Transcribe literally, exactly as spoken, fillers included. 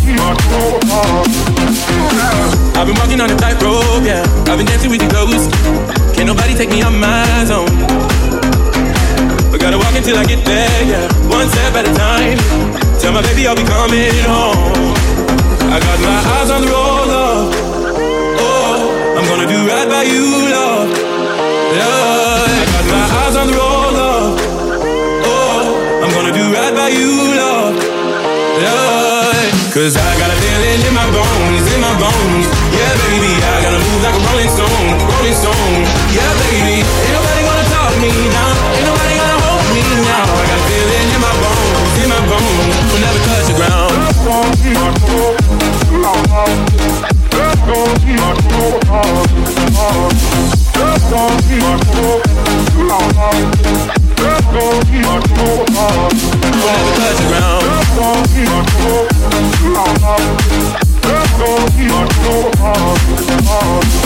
I've been walking on a tightrope, yeah. I've been dancing with the ghosts. Can't nobody take me on my zone. But gotta walk until I get there, yeah. One step at a time. Tell my baby I'll be coming home. I got my eyes on the road, love. Oh, I'm gonna do right by you, love. Love. I got my eyes on the road, love. Oh, I'm gonna do right by you, love. Love. Cause I got a feeling in my bones, in my bones. Yeah, baby, I gotta move like a rolling stone, rolling stone. Yeah, baby, ain't nobody gonna talk me now. Ain't nobody gonna hold me now. I got a feeling in my bones, in my bones. We'll never touch the ground. We'll never touch the ground.